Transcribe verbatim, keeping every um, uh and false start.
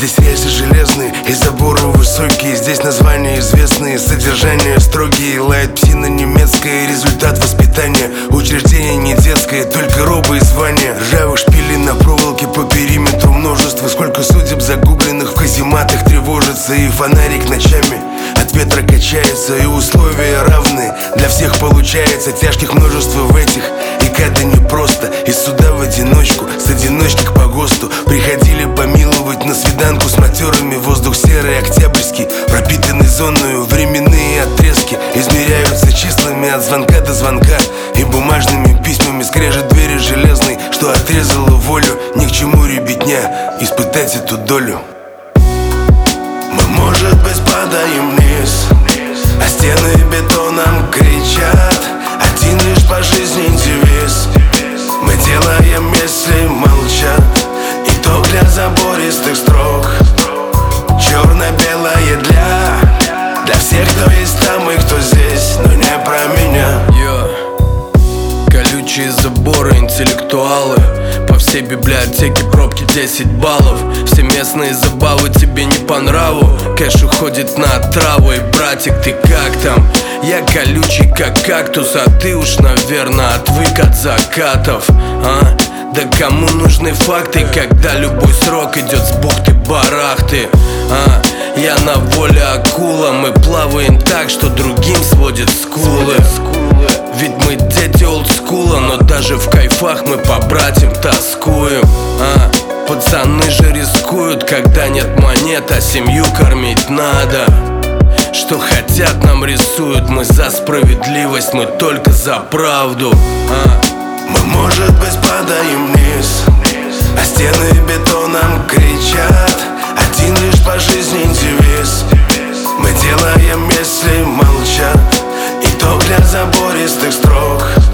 Здесь рельсы железные и заборы высокие. Здесь названия известные, содержание строгие. Лает псина немецкая, результат воспитания. Учреждение не детское, только робы и звания. Ржавых шпилей на проволоке по периметру множество. Сколько судеб загубленных в казематах тревожится. И фонарик ночами от ветра качается. И условия равны, для всех получается. Тяжких множество в этих, и когда непросто. Из суда в одиночку, с одиночки к погосту. Приходили помиловать на свиданку с матерами. Воздух серый, октябрьский, пропитанный зоною. Временные отрезки измеряются числами от звонка до звонка. И бумажными письмами скрежет двери железной, что отрезала волю. Ни к чему ребятня испытать эту долю. Мы, может быть, падаем вниз, а стены бетоном кричат. Один лишь по жизни девиз: мы делаем, если молчат. И то для забористых строк, черно-белое для Для всех, кто есть там и кто здесь, но не про меня. Йо. Колючие заборы, интеллектуалы. По всей библиотеке пробки десять баллов. Все местные забавы тебе не по нраву. Кэш уходит на траву. И, братик, ты как там? Я колючий, как кактус, а ты уж, наверное, отвык от закатов, а? Да кому нужны факты, когда любой срок идет с бухты-барахты, а? Я на воле акула, мы плаваем так, что другим сводит скулы. Ведь мы дети олдскула, но даже в кайфах мы по братьям тоскуем, а? Пацаны же рискуют, когда нет монет, а семью кормить надо. Что хотят, нам рисуют, мы за справедливость, мы только за правду, а? Мы, может быть, падаем вниз, а стены бетоном кричат. Один лишь по жизни девиз: мы делаем, если молчат. И то для забористых строк,